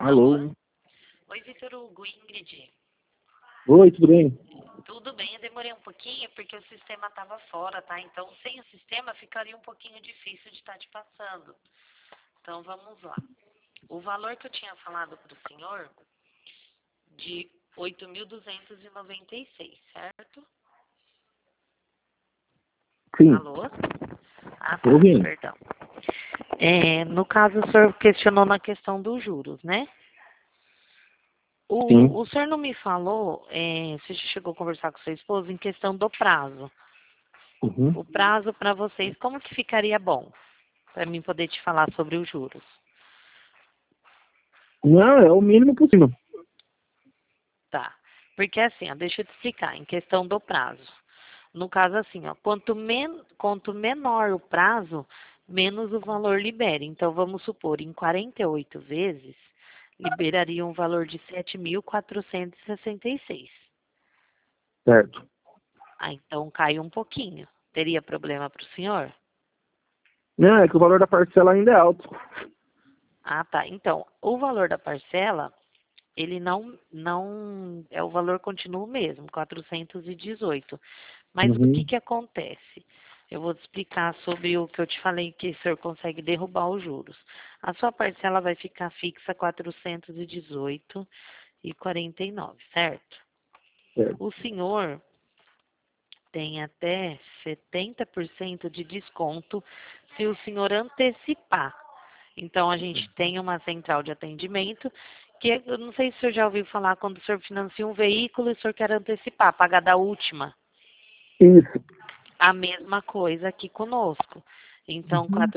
Alô? Alô? Oi, Vitor Hugo, Ingrid. Oi, tudo bem? Tudo bem, eu demorei um pouquinho porque o sistema estava fora, tá? Então, sem o sistema ficaria um pouquinho difícil de estar te passando. Então, vamos lá. O valor que eu tinha falado para o senhor, de 8.296, certo? Sim, Alô? Ah, tô tá, ouvindo. perdão. No caso, o senhor questionou na questão dos juros, né? Sim. O senhor não me falou, se chegou a conversar com sua esposa, em questão do prazo. Uhum. O prazo para vocês, como que ficaria bom? Para mim poder te falar sobre os juros. Não, é o mínimo possível. Tá. Porque assim, ó, deixa eu te explicar, em questão do prazo. No caso assim, ó, quanto menor o prazo, menos o valor libera. Então, vamos supor, em 48 vezes, liberaria um valor de 7.466. Certo. Ah, então cai um pouquinho. Teria problema para o senhor? Não, é que o valor da parcela ainda é alto. Ah, tá. Então, o valor da parcela, ele o valor continua o mesmo, 418. Mas o que Uhum. que acontece? Eu vou te explicar sobre o que eu te falei, que o senhor consegue derrubar os juros. A sua parcela vai ficar fixa 418,49, certo? Certo. O senhor tem até 70% de desconto se o senhor antecipar. Então, a gente tem uma central de atendimento que eu não sei se o senhor já ouviu falar quando o senhor financia um veículo e o senhor quer antecipar, pagar da última. Isso. A mesma coisa aqui conosco. Então, Uhum.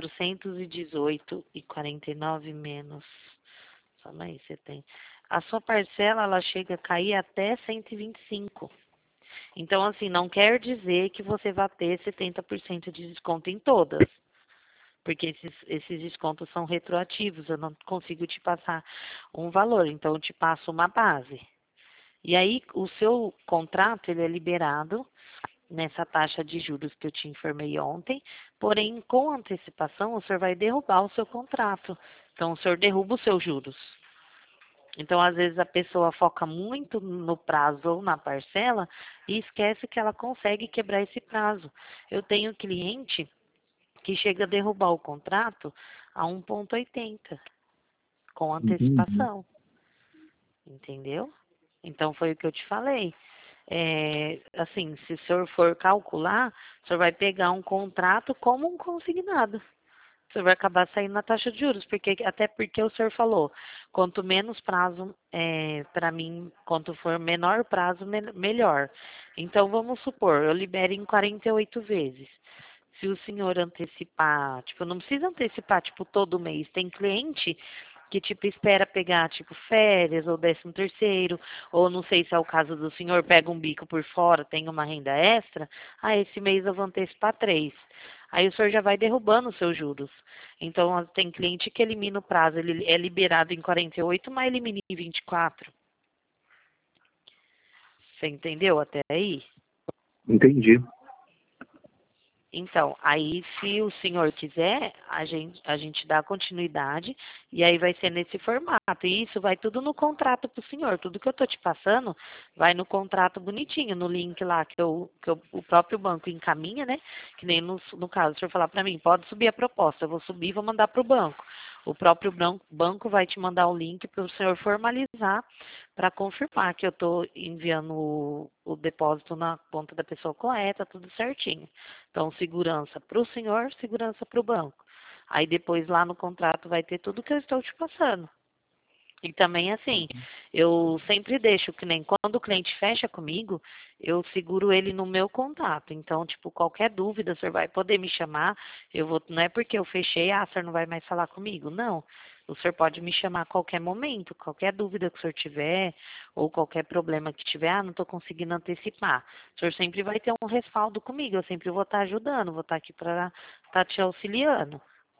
418,49 menos. Só aí você tem. A sua parcela, ela chega a cair até 125. Então, assim, não quer dizer que você vai ter 70% de desconto em todas. Porque esses descontos são retroativos, eu não consigo te passar um valor, então eu te passo uma base. E aí, o seu contrato, ele é liberado nessa taxa de juros que eu te informei ontem, porém, com antecipação, o senhor vai derrubar o seu contrato. Então, o senhor derruba os seus juros. Então, às vezes, a pessoa foca muito no prazo ou na parcela e esquece que ela consegue quebrar esse prazo. Eu tenho cliente que chega a derrubar o contrato a 1,80 com Entendi. antecipação, entendeu? Então foi o que eu te falei. Assim, se o senhor for calcular, o senhor vai pegar um contrato como um consignado. O senhor vai acabar saindo na taxa de juros, até porque o senhor falou, quanto menos prazo, para mim, quanto for menor prazo, melhor. Então, vamos supor, eu libero em 48 vezes. Se o senhor antecipar, tipo, não precisa antecipar, tipo, todo mês. Tem cliente que, tipo, espera pegar, tipo, férias ou 13º, ou não sei se é o caso do senhor, pega um bico por fora, tem uma renda extra, esse mês eu vou antecipar 3. Aí o senhor já vai derrubando os seus juros. Então, tem cliente que elimina o prazo, ele é liberado em 48, mas elimina em 24. Você entendeu até aí? Entendi. Então, aí se o senhor quiser, a gente dá continuidade e aí vai ser nesse formato. E isso vai tudo no contrato para o senhor. Tudo que eu estou te passando vai no contrato bonitinho, no link lá o próprio banco encaminha, né? Que nem no caso, o senhor falar para mim, pode subir a proposta, eu vou subir e vou mandar para o banco. O próprio banco vai te mandar o link para o senhor formalizar para confirmar que eu estou enviando o depósito na conta da pessoa correta, tudo certinho. Então, segurança para o senhor, segurança para o banco. Aí depois lá no contrato vai ter tudo que eu estou te passando. E também assim, eu sempre deixo que nem quando o cliente fecha comigo, eu seguro ele no meu contato. Então, tipo, qualquer dúvida, o senhor vai poder me chamar. Não é porque eu fechei, o senhor não vai mais falar comigo. Não. O senhor pode me chamar a qualquer momento, qualquer dúvida que o senhor tiver, ou qualquer problema que tiver, não estou conseguindo antecipar. O senhor sempre vai ter um respaldo comigo, eu sempre vou estar ajudando, vou estar aqui para estar te auxiliando.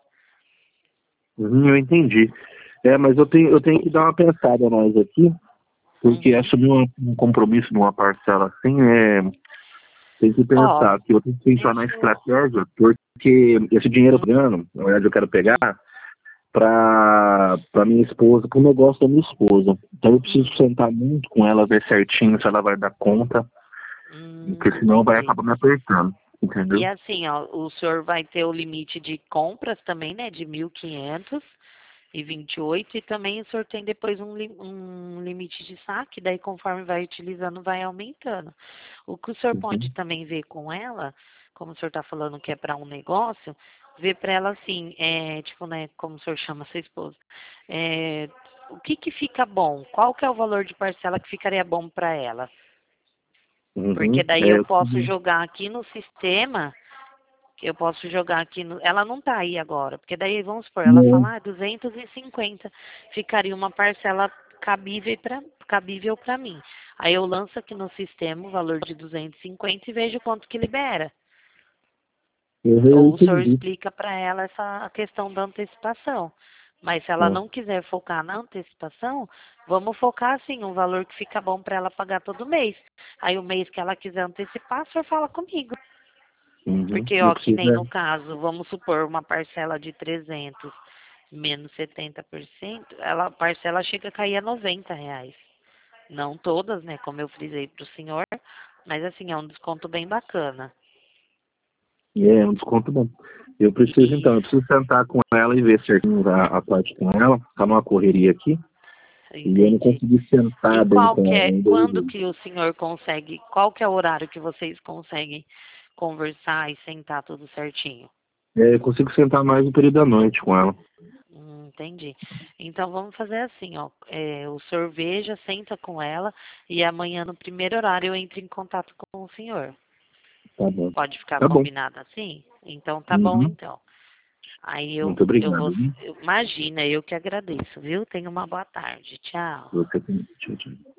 Eu entendi. Mas eu tenho que dar uma pensada mais aqui, porque Uhum. assumir um compromisso numa parcela assim, tem que Ó, pensar que eu tenho que pensar na deixa eu... estratégia, porque esse dinheiro eu tô ganhando, na verdade eu quero pegar, pra minha esposa, pro negócio da minha esposa. Então eu preciso sentar muito com ela, ver certinho se ela vai dar conta, porque senão vai Entendi. acabar me apertando, E entendeu? assim, ó, o senhor vai ter o limite de compras também, né, de 1.528 e também o senhor tem depois um limite de saque, daí conforme vai utilizando vai aumentando. O que o senhor pode Uhum. também ver com ela, como o senhor está falando que é para um negócio, ver para ela assim, tipo, né, como o senhor chama sua esposa, o que que fica bom? Qual que é o valor de parcela que ficaria bom para ela? Porque Uhum. daí eu posso jogar aqui no sistema. Eu posso jogar aqui no... Ela não tá aí agora, porque daí, vamos supor, ela Não. fala, 250 ficaria uma parcela cabível para mim. Aí eu lanço aqui no sistema o valor de 250 e vejo quanto que libera. Eu Ou o senhor entendi. explica para ela essa questão da antecipação. Mas se ela Tá. não quiser focar na antecipação, vamos focar assim, um valor que fica bom para ela pagar todo mês. Aí o mês que ela quiser antecipar, o senhor fala comigo. Uhum. Porque, Eu ó, que preciso. nem no caso, vamos supor uma parcela de 300 menos 70%, ela, a parcela chega a cair a R$ 90. Não todas, né, como eu frisei para o senhor, mas assim, é um desconto bem bacana. É um desconto bom. Eu preciso sentar com ela e ver certinho a parte com ela, tá numa correria aqui, e eu não Entendi. consegui sentar E bem qual com que ela é, ainda. quando que o senhor consegue, qual que é o horário que vocês conseguem conversar e sentar tudo certinho? Eu consigo sentar mais no período da noite com ela. Entendi. Então vamos fazer assim, ó. O senhor veja, senta com ela e amanhã no primeiro horário eu entro em contato com o senhor. Tá bom. Pode ficar Tá bom. combinado assim? Então tá bom Uhum. então. Aí Muito eu obrigado, vou. viu? Imagina, eu que agradeço, viu? Tenha uma boa tarde. Tchau. Você tem. Tchau, tchau.